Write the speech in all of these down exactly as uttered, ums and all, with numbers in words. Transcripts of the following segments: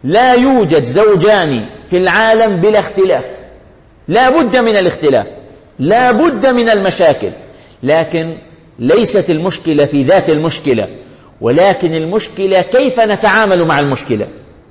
لا يوجد زوجان في العالم بلا اختلاف، لا بد من الاختلاف، لا بد من المشاكل، لكن ليست المشكلة في ذات المشكلة، ولكن المشكلة كيف نتعامل مع المشكلة.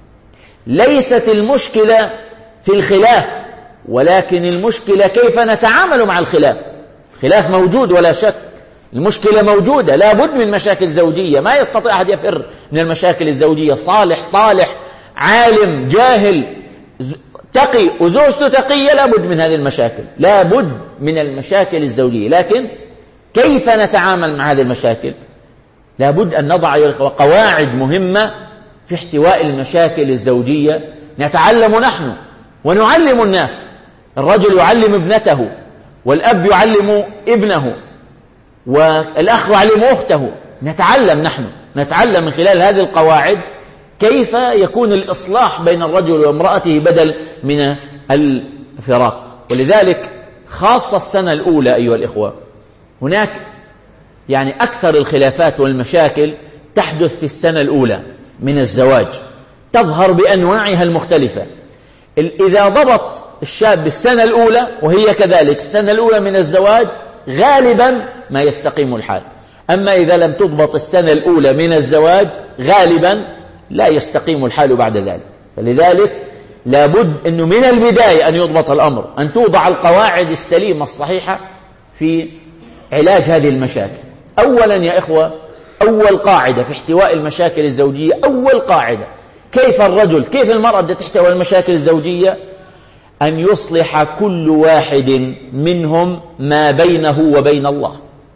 ليست المشكلة في الخلاف، ولكن المشكلة كيف نتعامل مع الخلاف. الخلاف موجود ولا شك، المشكلة موجودة، لا بد من مشاكل زوجية، ما يستطيع أحد يفر من المشاكل الزوجية، صالح طالح، عالم جاهل، تقي وزوجته تقية، لا بد من هذه المشاكل، لا بد من المشاكل الزوجية. لكن كيف نتعامل مع هذه المشاكل؟ لا بد أن نضع قواعد مهمة في احتواء المشاكل الزوجية، نتعلم نحن ونعلم الناس. الرجل يعلم ابنته، والأب يعلم ابنه، والأخ يعلم أخته. نتعلم نحن، نتعلم من خلال هذه القواعد كيف يكون الإصلاح بين الرجل وامرأته بدل من الفراق. ولذلك خاصة السنة الأولى أيها الإخوة، هناك يعني أكثر الخلافات والمشاكل تحدث في السنة الأولى من الزواج، تظهر بأنواعها المختلفة. إذا ضبط الشاب بالسنة الأولى، وهي كذلك السنة الأولى من الزواج، غالبا ما يستقيم الحال. أما إذا لم تضبط السنة الأولى من الزواج، غالبا لا يستقيم الحال بعد ذلك. فلذلك لابد أنه من البداية أن يضبط الأمر، أن توضع القواعد السليمة الصحيحة في علاج هذه المشاكل. أولا يا إخوة، أول قاعدة في احتواء المشاكل الزوجية، أول قاعدة كيف الرجل كيف المرأة بدها تحتوي المشاكل الزوجية، أن يصلح كل واحد منهم ما بينه وبين الله.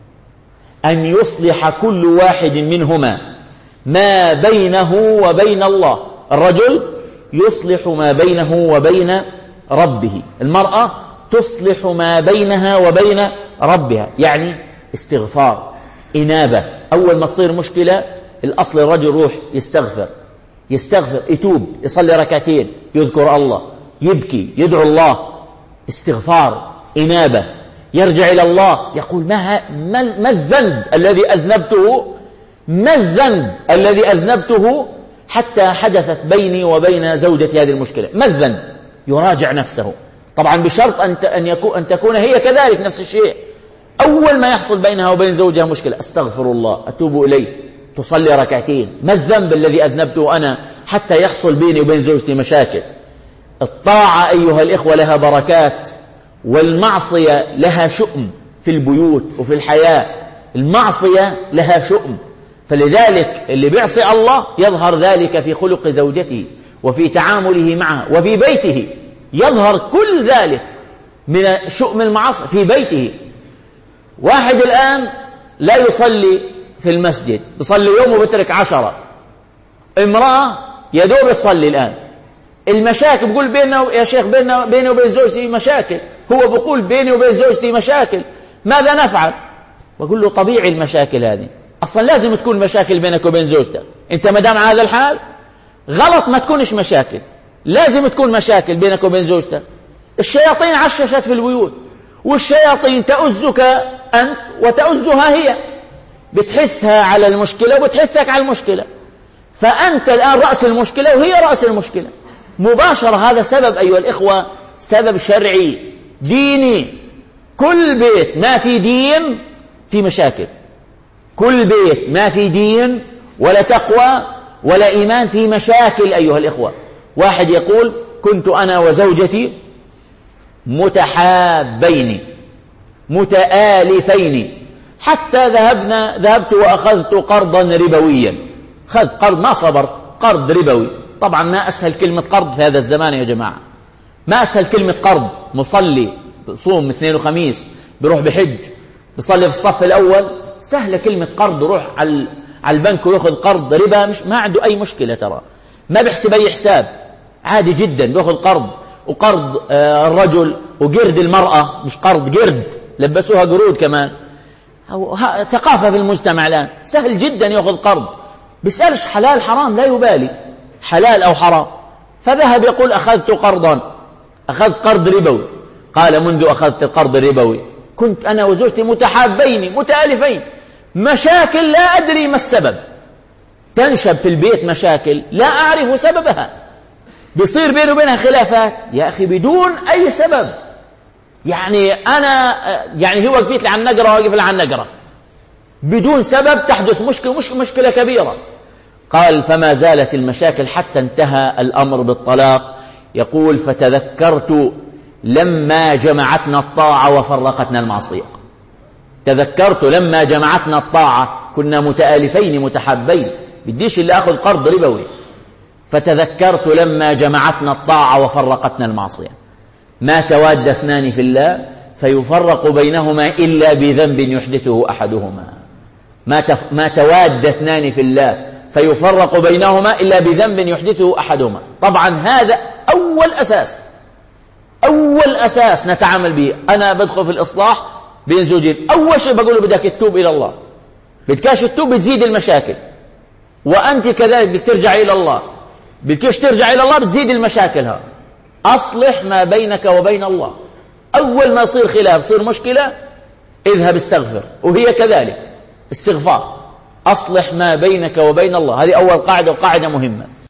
أن يصلح كل واحد منهما ما بينه وبين الله. الرجل يصلح ما بينه وبين ربه، المرأة تصلح ما بينها وبين ربها، يعني استغفار، إنابة. أول ما تصير مشكلة، الأصل الرجل روح يستغفر، يستغفر، يتوب، يصلي ركعتين، يذكر الله، يبكي، يدعو الله، استغفار، إنابة، يرجع إلى الله، يقول ما, ما الذنب الذي أذنبته، ما الذنب الذي أذنبته حتى حدثت بيني وبين زوجتي هذه المشكلة، ما الذنب؟ يراجع نفسه، طبعا بشرط أن, يكون أن تكون هي كذلك نفس الشيء. أول ما يحصل بينها وبين زوجها مشكلة، أستغفر الله، أتوب إليه، تصلي ركعتين، ما الذنب الذي أذنبته أنا حتى يحصل بيني وبين زوجتي مشاكل. الطاعة أيها الإخوة لها بركات، والمعصية لها شؤم في البيوت وفي الحياة. المعصية لها شؤم، فلذلك اللي بيعصي الله يظهر ذلك في خلق زوجته وفي تعامله معها وفي بيته، يظهر كل ذلك من شؤم المعاصي في بيته. واحد الآن لا يصلي في المسجد، بيصلي يوم وبترك عشرة. امرأة يدوب يصلي الآن، المشاكل بقول بيننا يا شيخ بيننا بيني وبين زوجتي مشاكل، هو بقول بيني وبين زوجتي مشاكل، ماذا نفعل؟ بقول له طبيعي المشاكل هذه، أصلا لازم تكون مشاكل بينك وبين زوجتك، أنت ما دام على هذا الحال غلط ما تكونش مشاكل، لازم تكون مشاكل بينك وبين زوجتك. الشياطين عششت في البيوت، والشياطين تؤزك أنت وتؤزها هي، بتحثها على المشكلة وبتحثك على المشكلة، فأنت الآن رأس المشكلة وهي رأس المشكلة مباشرة. هذا سبب أيها الإخوة، سبب شرعي ديني. كل بيت ما في دين في مشاكل، كل بيت ما في دين ولا تقوى ولا إيمان في مشاكل أيها الإخوة. واحد يقول كنت أنا وزوجتي متحابين متآلفين حتى ذهبنا ذهبت وأخذت قرضا ربويا، خذ قرض ما صبر، قرض ربوي. طبعا ما أسهل كلمة قرض في هذا الزمان يا جماعة، ما أسهل كلمة قرض. مصلي صوم اثنين وخميس، بروح بحج، بصلي في الصف الأول، سهلة كلمة قرض، يروح على على البنك ويأخذ قرض ربا، مش ما عنده أي مشكلة، ترى ما بيحسب أي حساب، عادي جدا بيأخذ قرض. وقرض آه الرجل وقرد المرأة، مش قرض قرد، لبسوها قرود كمان، ثقافة في المجتمع الآن، سهل جدا يأخذ قرض، بيسألش حلال حرام، لا يبالي حلال أو حرام. فذهب يقول أخذت قرضا، أخذت قرض ربوي. قال منذ أخذت القرض الربوي كنت أنا وزوجتي متحابين متآلفين، مشاكل لا أدري ما السبب، تنشب في البيت مشاكل لا أعرف سببها، بيصير بيني وبينها خلافات يا أخي بدون أي سبب. يعني أنا يعني هو وقفت لي على النقرة ووقف لي على النقرة بدون سبب، تحدث مشكلة مش مشكلة كبيرة. قال فما زالت المشاكل حتى انتهى الأمر بالطلاق. يقول فتذكرت لما جمعتنا الطاعة وفرقتنا المعصية. تذكرت لما جمعتنا الطاعة، كنا متآلفين متحبين، بديش اللي أخذ قرض ربوي. فتذكرت لما جمعتنا الطاعة وفرقتنا المعصية، ما تواد اثنان في الله فيفرق بينهما إلا بذنب يحدثه أحدهما. ما, تف... ما تواد اثنان في الله فيفرق بينهما إلا بذنب يحدثه أحدهما. طبعا هذا أول أساس، أول أساس نتعامل به. أنا بدخل في الإصلاح بين زوجين، أول شيء بقوله بدك تتوب إلى الله، بدكاش تتوب بتزيد المشاكل، وأنت كذلك بدك ترجع إلى الله، بدكاش ترجع إلى الله بتزيد المشاكل. ها أصلح ما بينك وبين الله. أول ما يصير خلاف يصير مشكلة اذهب استغفر، وهي كذلك استغفار. أصلح ما بينك وبين الله، هذه أول قاعدة وقاعدة مهمة.